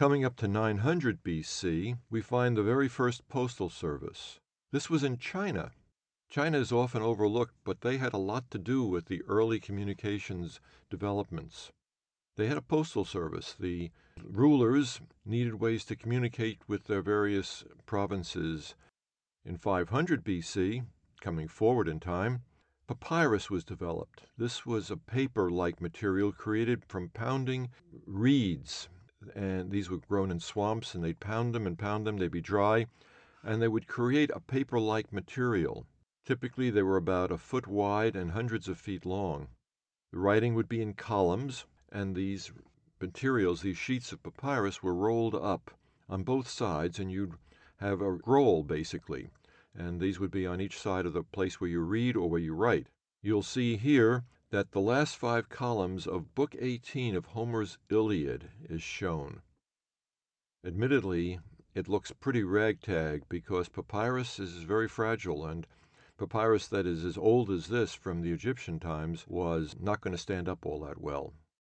Coming up to 900 BC, we find the very first postal service. This was in China. China is often overlooked, but they had a lot to do with the early communications developments. They had a postal service. The rulers needed ways to communicate with their various provinces. In 500 BC, coming forward in time, papyrus was developed. This was a paper-like material created from pounding reeds, and these were grown in swamps, and they'd pound them, they'd be dry, and they would create a paper-like material. Typically, they were about a foot wide and hundreds of feet long. The writing would be in columns, and these materials, these sheets of papyrus, were rolled up on both sides, and you'd have a roll, basically. And these would be on each side of the place where you read or where you write. You'll see here that the last 5 columns of Book 18 of Homer's Iliad is shown. Admittedly, it looks pretty ragtag because papyrus is very fragile, and papyrus that is as old as this from the Egyptian times was not going to stand up all that well.